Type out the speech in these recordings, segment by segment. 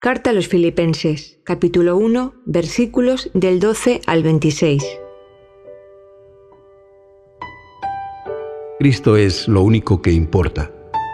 Carta a los Filipenses, capítulo 1, versículos del 12 al 26. Cristo es lo único que importa.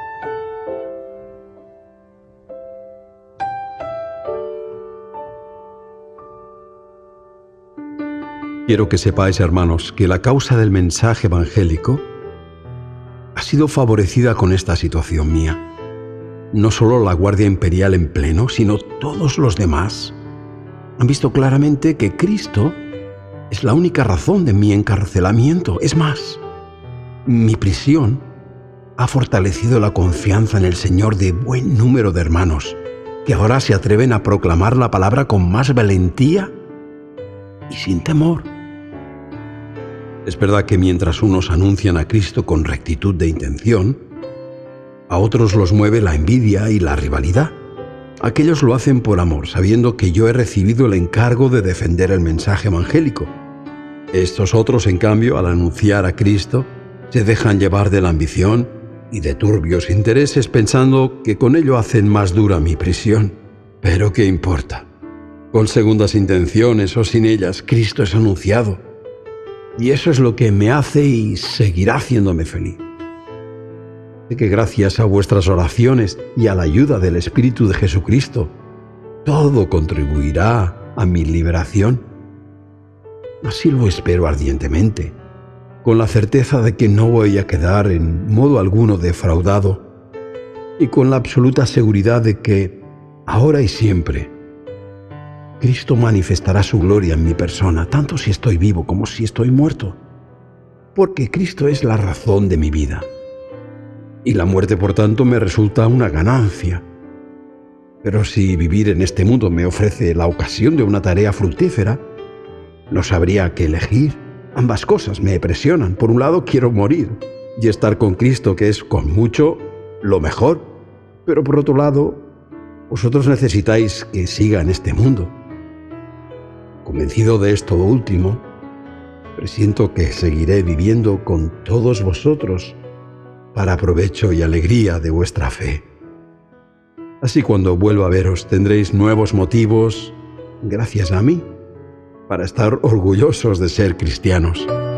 Quiero que sepáis, hermanos, que la causa del mensaje evangélico ha sido favorecida con esta situación mía. No solo la Guardia Imperial en pleno, sino todos los demás han visto claramente que Cristo es la única razón de mi encarcelamiento. Es más, mi prisión ha fortalecido la confianza en el Señor de buen número de hermanos, que ahora se atreven a proclamar la palabra con más valentía y sin temor. Es verdad que mientras unos anuncian a Cristo con rectitud de intención, a otros los mueve la envidia y la rivalidad. Aquellos lo hacen por amor, sabiendo que yo he recibido el encargo de defender el mensaje evangélico. Estos otros, en cambio, al anunciar a Cristo, se dejan llevar de la ambición y de turbios intereses, pensando que con ello hacen más dura mi prisión. Pero ¿qué importa? Con segundas intenciones o sin ellas, Cristo es anunciado. Y eso es lo que me hace y seguirá haciéndome feliz. Sé que gracias a vuestras oraciones y a la ayuda del Espíritu de Jesucristo, todo contribuirá a mi liberación. Así lo espero ardientemente, con la certeza de que no voy a quedar en modo alguno defraudado y con la absoluta seguridad de que, ahora y siempre, Cristo manifestará su gloria en mi persona, tanto si estoy vivo como si estoy muerto, porque Cristo es la razón de mi vida. Y la muerte, por tanto, me resulta una ganancia. Pero si vivir en este mundo me ofrece la ocasión de una tarea fructífera, no sabría qué elegir. Ambas cosas me presionan. Por un lado, quiero morir y estar con Cristo, que es con mucho lo mejor. Pero por otro lado, vosotros necesitáis que siga en este mundo. Convencido de esto último, presiento que seguiré viviendo con todos vosotros para provecho y alegría de vuestra fe. Así cuando vuelva a veros tendréis nuevos motivos, gracias a mí, para estar orgullosos de ser cristianos.